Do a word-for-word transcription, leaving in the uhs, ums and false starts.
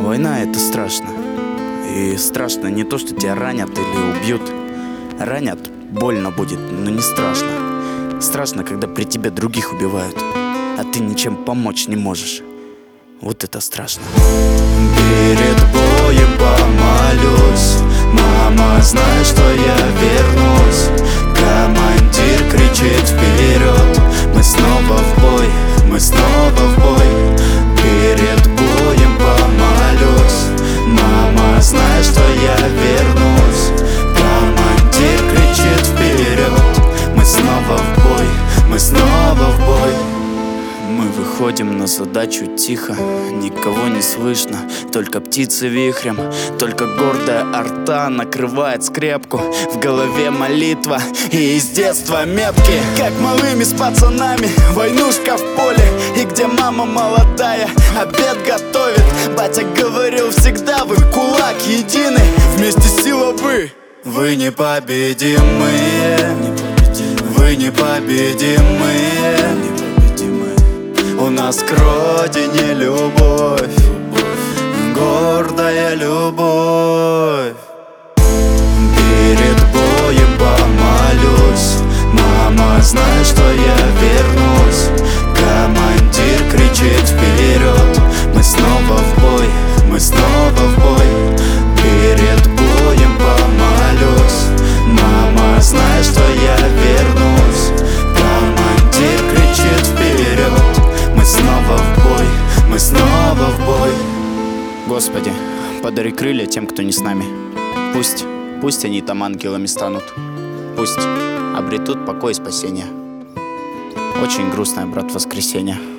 Война — это страшно. И страшно не то, что тебя ранят или убьют. Ранят, больно будет, но не страшно. Страшно, когда при тебе других убивают, а ты ничем помочь не можешь. Вот это страшно. Перед боем помолюсь, мама, знай, что я вернусь. Командир кричит вперед, мы снова в бой, мы снова в бой. Перед боем помолюсь, мама, знай, что я вернусь. Командир кричит вперед, мы снова в бой, мы снова в бой. Мы выходим на задачу тихо, никого не слышно, только птицы вихрем, только гордая арта накрывает скрепку. В голове молитва и из детства метки, как малыми с пацанами, войнушка в поле. И где мама молодая обед готовит, батя говорил всегда: вы кулак единый, вместе сила вы. Вы непобедимые, вы непобедимые. У нас к родине любовь, гордая любовь. Перед боем помолюсь, мама, знай, что я вернусь. Командир кричит вперед, мы снова в бой, мы снова в бой. Перед боем помолюсь, мама, знай, что я вернусь. Командир кричит вперед, мы снова в бой, мы снова в бой. Господи, подари крылья тем, кто не с нами. Пусть, пусть они там ангелами станут. Пусть обретут покой и спасение. Очень грустное, брат, воскресенье.